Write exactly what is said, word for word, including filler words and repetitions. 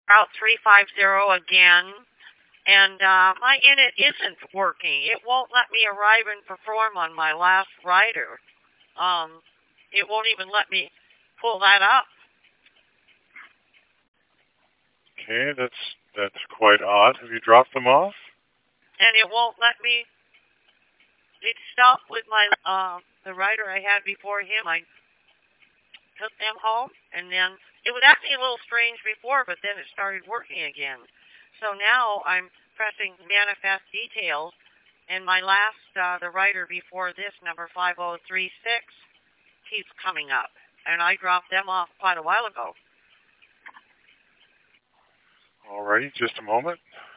Route three five zero again, and uh, my init isn't working. It won't let me arrive and perform on my last rider. Um, it won't even let me pull that up. Okay, that's that's quite odd. Have you dropped them off? And it won't let me. It stopped with my uh, the rider I had before him. I took them home, and then it was actually a little strange before, but then it started working again. So now I'm pressing manifest details, and my last, uh, the writer before this, number five oh three six, keeps coming up, and I dropped them off quite a while ago. Alrighty, just a moment.